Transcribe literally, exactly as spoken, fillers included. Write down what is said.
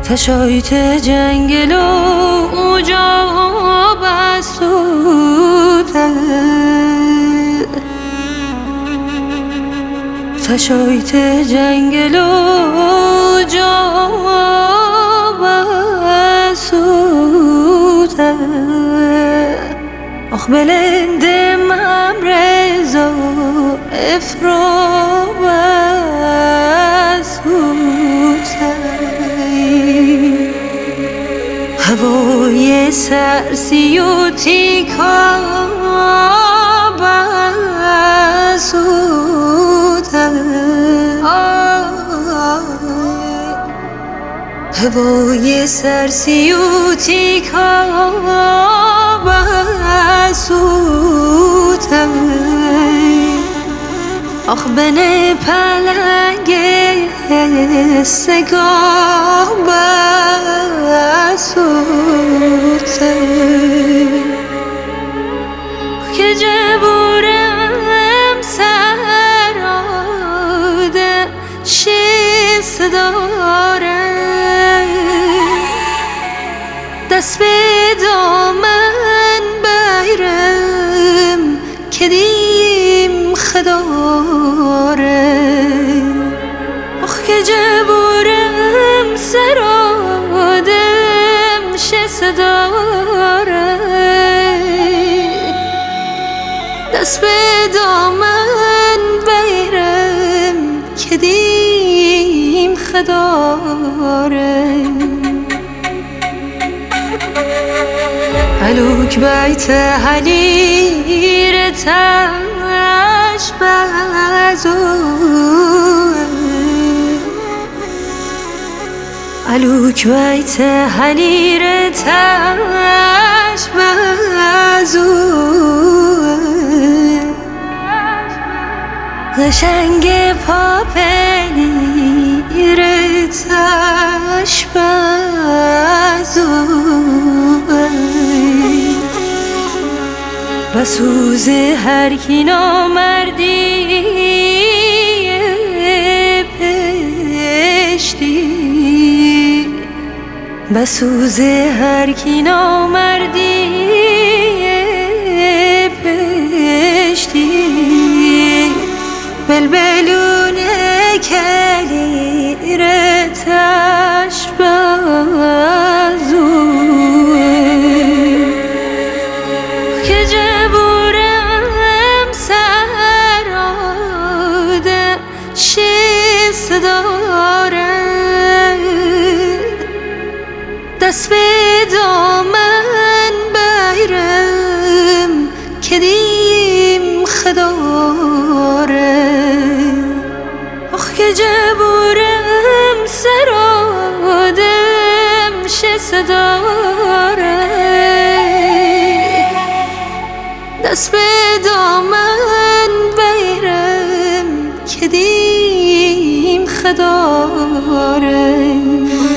تشایت جنگل و اوجا بسوده تشایت جنگل و اوجا بسوده آخ بلندم امرزا افرا بسوده هوای سرسی و تیکا بسوده هوای سرسی و تیکا بسوده آخ بنه پلنگ سگاه بسوده که جبورم سراده شیست داره دست به دامن بیرم که دیم خداره آخ که جبورم سرادم شست داره دست به دامن بیرم که دیم خداره الوک بیت حلیر تش بزوه الوک بیت حلیر تش بزوه قشنگ پاپلیر تش بزوه بسوز هر کی نامردی پشتی بسوز هر کی نامردی پشتی بلبلون کلیر تش بزوه که جبورم سراده شیست داره دست به دامن بیرم که دیم خداره آخ که جبورم سرادم شست داره دست به دامن بیرم که دیم خداره